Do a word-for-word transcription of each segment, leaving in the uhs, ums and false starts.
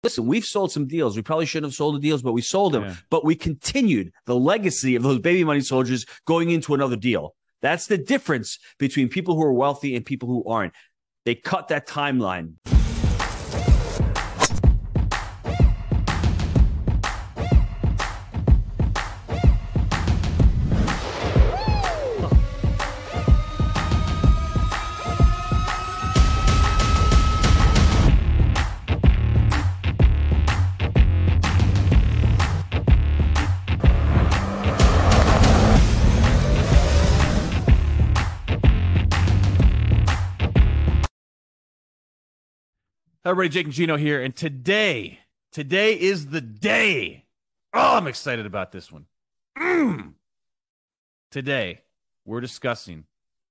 Listen, we've sold some deals. We probably shouldn't have sold the deals, but we sold them. Yeah. But we continued the legacy of those baby money soldiers going into another deal. That's the difference between people who are wealthy and people who aren't. They cut that timeline. Everybody, Jake and Gino here, and today, today is the day. Oh, I'm excited about this one. Mm. Today, we're discussing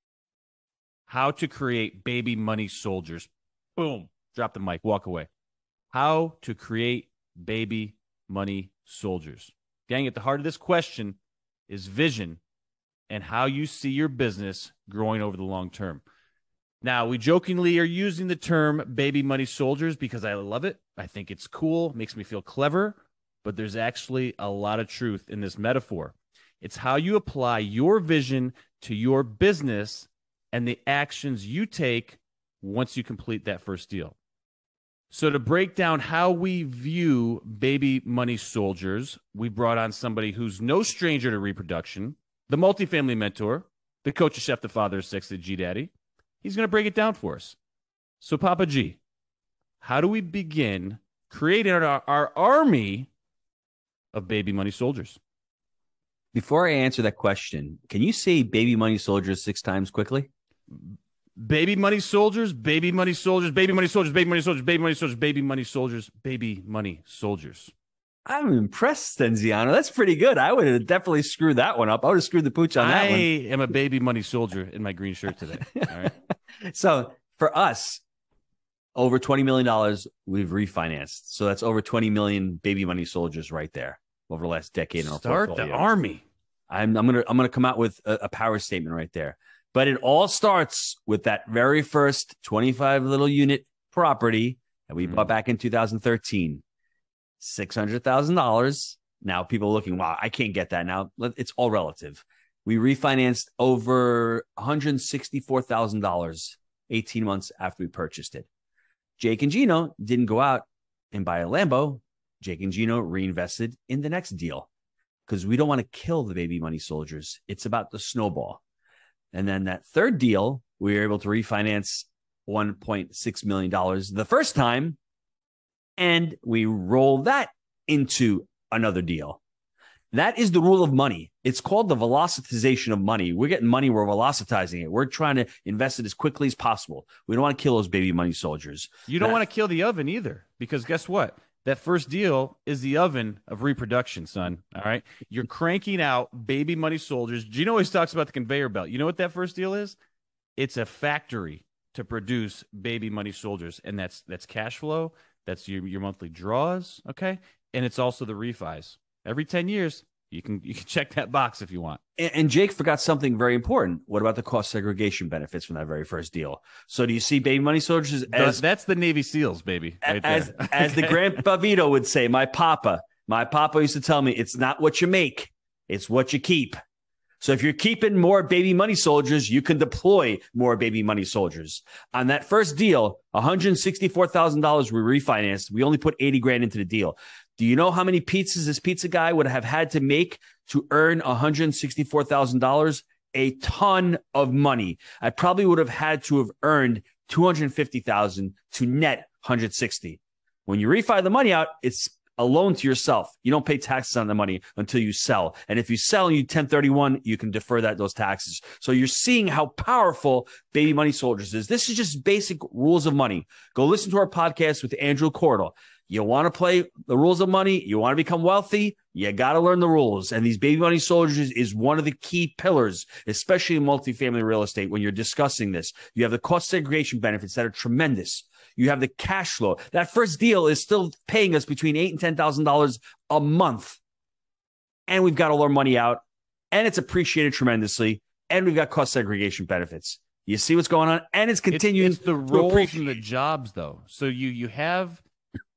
how to create baby money soldiers. Boom. Drop the mic. Walk away. How to create baby money soldiers. Gang, at the heart of this question is vision and how you see your business growing over the long term. Now, we jokingly are using the term baby money soldiers because I love it. I think it's cool, makes me feel clever, but there's actually a lot of truth in this metaphor. It's how you apply your vision to your business and the actions you take once you complete that first deal. So to break down how we view baby money soldiers, we brought on somebody who's no stranger to reproduction, the multifamily mentor, the coach of Chef, the father of six, the G-Daddy. He's going to break it down for us. So, Papa G, how do we begin creating our, our army of baby money soldiers? Before I answer that question, can you say baby money soldiers six times quickly? Baby money soldiers, baby money soldiers, baby money soldiers, baby money soldiers, baby money soldiers, baby money soldiers, baby money soldiers. I'm impressed, Stenziano. That's pretty good. I would have definitely screwed that one up. I would have screwed the pooch on that I one. I am a baby money soldier in my green shirt today. All right. So for us, over twenty million dollars we've refinanced. So that's over twenty million baby money soldiers right there over the last decade. In our Start portfolio. the army. I'm, I'm gonna I'm gonna come out with a, a power statement right there. But it all starts with that very first twenty-five little unit property that we mm. bought back in two thousand thirteen. six hundred thousand dollars. Now people are looking, wow, I can't get that now. It's all relative. We refinanced over one hundred sixty-four thousand dollars eighteen months after we purchased it. Jake and Gino didn't go out and buy a Lambo. Jake and Gino reinvested in the next deal because we don't want to kill the baby money soldiers. It's about the snowball. And then that third deal, we were able to refinance one point six million dollars the first time, and we roll that into another deal. That is the rule of money. It's called the velocitization of money. We're getting money, we're velocitizing it. We're trying to invest it as quickly as possible. We don't want to kill those baby money soldiers. You don't that, want to kill the oven either, because guess what? That first deal is the oven of reproduction, son. All right? You're cranking out baby money soldiers. Gino always talks about the conveyor belt. You know what that first deal is? It's a factory to produce baby money soldiers, and that's that's cash flow. That's your, your monthly draws, okay? And it's also the refis. Every ten years, you can you can check that box if you want. And, and Jake forgot something very important. What about the cost segregation benefits from that very first deal? So do you see baby money soldiers as... That's the Navy SEALs, baby. Right as there. as the Grandpa Vito would say, my papa. My papa used to tell me, it's not what you make, it's what you keep. So if you're keeping more baby money soldiers, you can deploy more baby money soldiers. On that first deal, one hundred sixty-four thousand dollars we refinanced. We only put eighty grand into the deal. Do you know how many pizzas this pizza guy would have had to make to earn one hundred sixty-four thousand dollars? A ton of money. I probably would have had to have earned two hundred fifty thousand dollars to net one hundred sixty. When you refi the money out, it's a loan to yourself. You don't pay taxes on the money until you sell. And if you sell and you ten thirty-one, you can defer that those taxes. So you're seeing how powerful baby money soldiers is. This is just basic rules of money. Go listen to our podcast with Andrew Cordell. You want to play the rules of money? You want to become wealthy? You got to learn the rules. And these baby money soldiers is one of the key pillars, especially in multifamily real estate. When you're discussing this, you have the cost segregation benefits that are tremendous. You have the cash flow. That first deal is still paying us between eight and ten thousand dollars a month, and we've got all our money out, and it's appreciated tremendously, and we've got cost segregation benefits. You see what's going on, and it's continuing. It's, it's the roles and the jobs, though. So you you have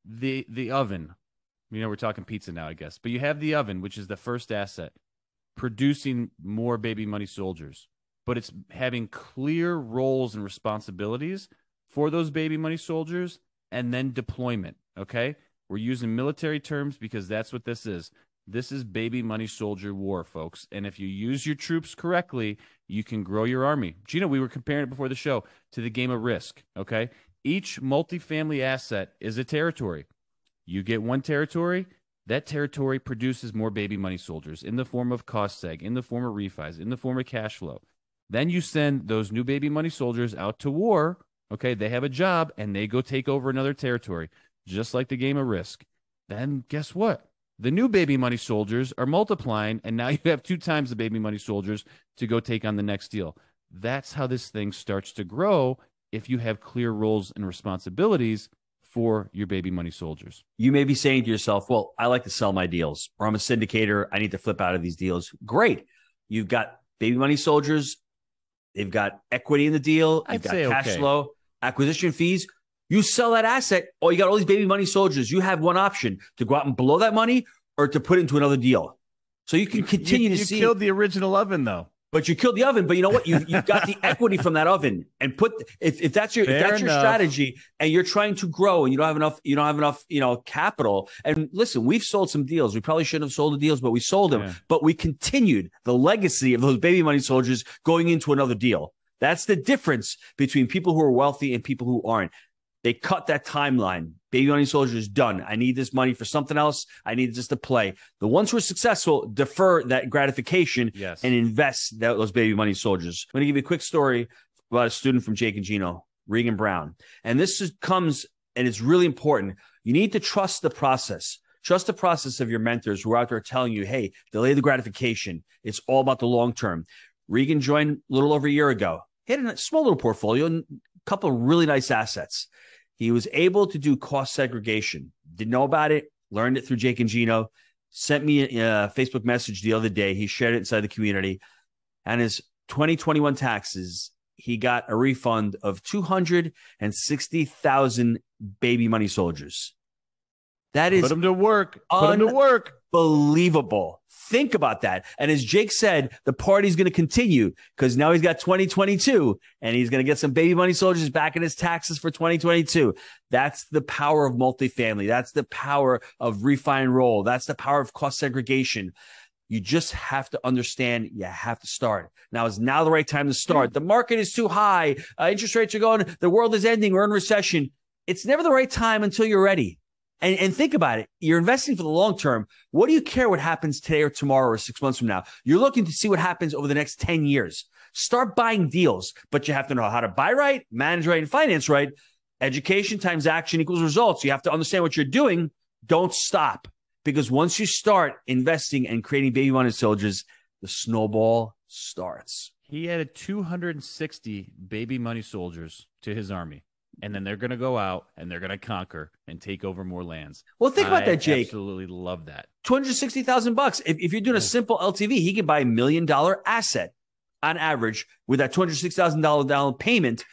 the the oven. You know, we're talking pizza now, I guess. But you have the oven, which is the first asset, producing more baby money soldiers. But it's having clear roles and responsibilities for those baby money soldiers and then deployment, okay? We're using military terms because that's what this is. This is baby money soldier war, folks. And if you use your troops correctly, you can grow your army. Gino, we were comparing it before the show to the game of Risk, okay? Each multifamily asset is a territory. You get one territory, that territory produces more baby money soldiers in the form of cost seg, in the form of refis, in the form of cash flow. Then you send those new baby money soldiers out to war. Okay, they have a job and they go take over another territory, just like the game of Risk. Then guess what? The new baby money soldiers are multiplying, and now you have two times the baby money soldiers to go take on the next deal. That's how this thing starts to grow if you have clear roles and responsibilities for your baby money soldiers. You may be saying to yourself, well, I like to sell my deals, or I'm a syndicator. I need to flip out of these deals. Great. You've got baby money soldiers. They've got equity in the deal. You've I'd got say cash okay. flow, acquisition fees. You sell that asset, or you got all these baby money soldiers. You have one option to go out and blow that money or to put into another deal. So you can You, continue you, to you see. killed the original oven, though. But you killed the oven. But you know what? You you've got the equity from that oven, and put if, if that's your Fair if that's your enough. strategy, and you're trying to grow, and you don't have enough you don't have enough you know capital. And listen, we've sold some deals. We probably shouldn't have sold the deals, but we sold them. Yeah. But we continued the legacy of those baby money soldiers going into another deal. That's the difference between people who are wealthy and people who aren't. They cut that timeline. Baby money soldiers done. I need this money for something else. I need this to play. The ones who are successful defer that gratification Yes. and invest that, those baby money soldiers. I'm going to give you a quick story about a student from Jake and Gino, Regan Brown. And this is, comes, and it's really important. You need to trust the process. Trust the process of your mentors who are out there telling you, hey, delay the gratification. It's all about the long term. Regan joined a little over a year ago. He had a small little portfolio and a couple of really nice assets. He was able to do cost segregation. Didn't know about it. Learned it through Jake and Gino. Sent me a, a Facebook message the other day. He shared it inside the community. And his twenty twenty-one taxes, he got a refund of two hundred sixty thousand baby money soldiers. That is Put them to work. Put them to work. unbelievable. Think about that. And as Jake said, the party's going to continue because now he's got twenty twenty-two and he's going to get some baby money soldiers back in his taxes for twenty twenty-two. That's the power of multifamily. That's the power of refi and roll. That's the power of cost segregation. You just have to understand you have to start. Now is now the right time to start. The market is too high. Uh, interest rates are going. The world is ending. We're in recession. It's never the right time until you're ready. And, and think about it. You're investing for the long term. What do you care what happens today or tomorrow or six months from now? You're looking to see what happens over the next ten years. Start buying deals, but you have to know how to buy right, manage right, and finance right. Education times action equals results. You have to understand what you're doing. Don't stop. Because once you start investing and creating baby money soldiers, the snowball starts. He added two hundred sixty baby money soldiers to his army. And then they're going to go out and they're going to conquer and take over more lands. Well, think about I that, Jake. Absolutely love that. two hundred sixty thousand bucks. If, if you're doing a simple L T V, he can buy a million dollar asset on average with that two hundred sixty thousand dollars down payment.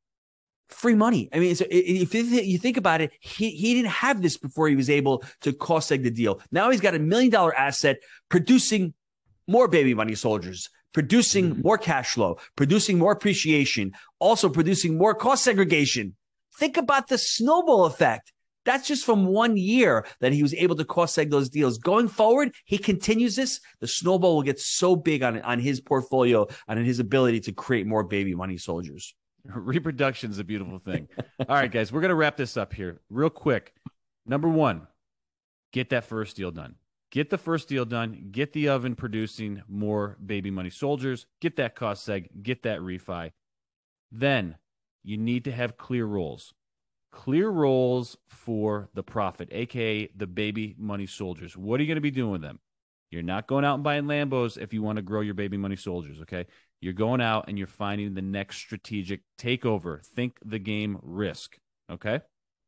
Free money. I mean, it's, if you think about it, he, he didn't have this before he was able to cost seg the deal. Now he's got a million dollar asset producing more baby money soldiers, producing mm-hmm. more cash flow, producing more appreciation, also producing more cost segregation. Think about the snowball effect. That's just from one year that he was able to cost seg those deals. Going forward, he continues this. The snowball will get so big on, on his portfolio and in his ability to create more baby money soldiers. Reproduction is a beautiful thing. All right, guys, we're going to wrap this up here real quick. Number one, get that first deal done. Get the first deal done. Get the oven producing more baby money soldiers. Get that cost seg. Get that refi. Then you need to have clear roles. Clear roles for the profit, a k a the baby money soldiers. What are you going to be doing with them? You're not going out and buying Lambos if you want to grow your baby money soldiers, okay? You're going out and you're finding the next strategic takeover. Think the game Risk, okay?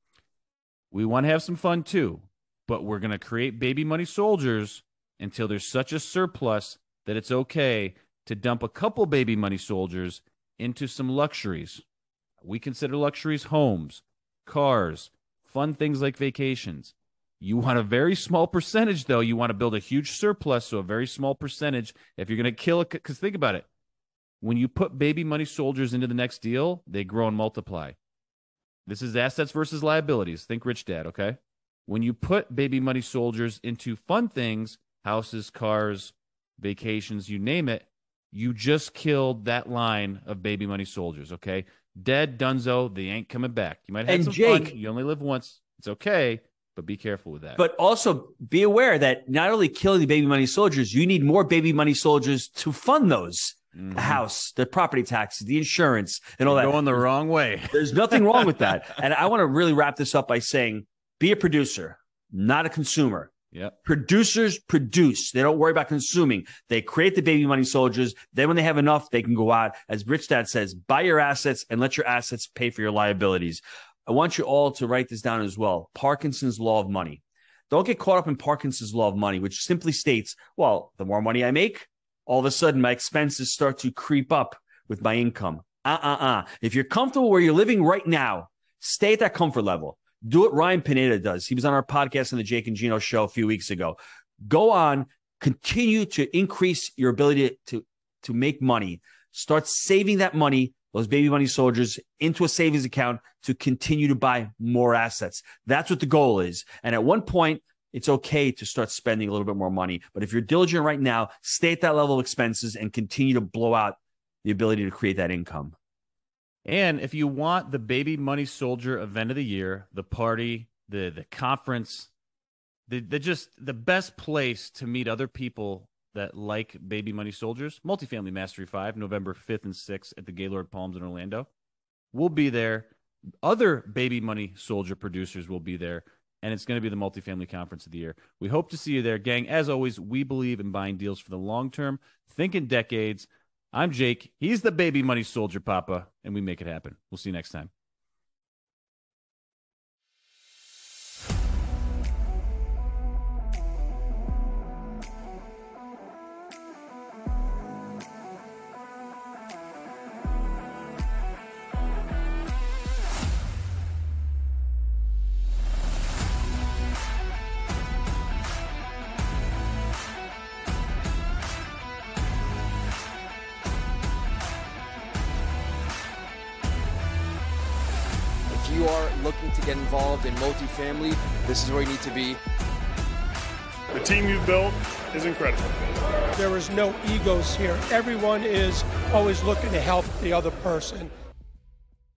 We want to have some fun too, but we're going to create baby money soldiers until there's such a surplus that it's okay to dump a couple baby money soldiers into some luxuries. We consider luxuries homes, cars, fun things like vacations. You want a very small percentage, though. You want to build a huge surplus, so a very small percentage. If you're going to kill it, because think about it. When you put baby money soldiers into the next deal, they grow and multiply. This is assets versus liabilities. Think Rich Dad, okay? When you put baby money soldiers into fun things, houses, cars, vacations, you name it, you just killed that line of baby money soldiers, okay? Dead, dunzo, they ain't coming back. You might have and some Jake, fun. You only live once. It's okay, but be careful with that. But also be aware that not only killing the baby money soldiers, you need more baby money soldiers to fund those. Mm-hmm. The house, the property taxes, the insurance, and all You're that. Going the wrong way. There's nothing wrong with that. And I want to really wrap this up by saying, be a producer, not a consumer. Yep. Producers produce. They don't worry about consuming. They create the baby money soldiers. Then when they have enough, they can go out. As Rich Dad says, buy your assets and let your assets pay for your liabilities. I want you all to write this down as well. Parkinson's law of money. Don't get caught up in Parkinson's law of money, which simply states, well, the more money I make, all of a sudden my expenses start to creep up with my income. Uh-uh-uh. If you're comfortable where you're living right now, stay at that comfort level. Do what Ryan Pineda does. He was on our podcast on the Jake and Gino show a few weeks ago. Go on, continue to increase your ability to, to, to make money. Start saving that money, those baby money soldiers, into a savings account to continue to buy more assets. That's what the goal is. And at one point, it's okay to start spending a little bit more money. But if you're diligent right now, stay at that level of expenses and continue to blow out the ability to create that income. And if you want the baby money soldier event of the year, the party, the the conference, the, the just the best place to meet other people that like baby money soldiers, Multifamily Mastery five, November fifth and sixth at the Gaylord Palms in Orlando. We'll be there. Other baby money soldier producers will be there. And it's going to be the Multifamily Conference of the Year. We hope to see you there, gang. As always, we believe in buying deals for the long term. Think in decades. I'm Jake. He's the baby money soldier, Papa, and we make it happen. We'll see you next time. If you are looking to get involved in multifamily, this is where you need to be. The team you've built is incredible. There is no egos here. Everyone is always looking to help the other person.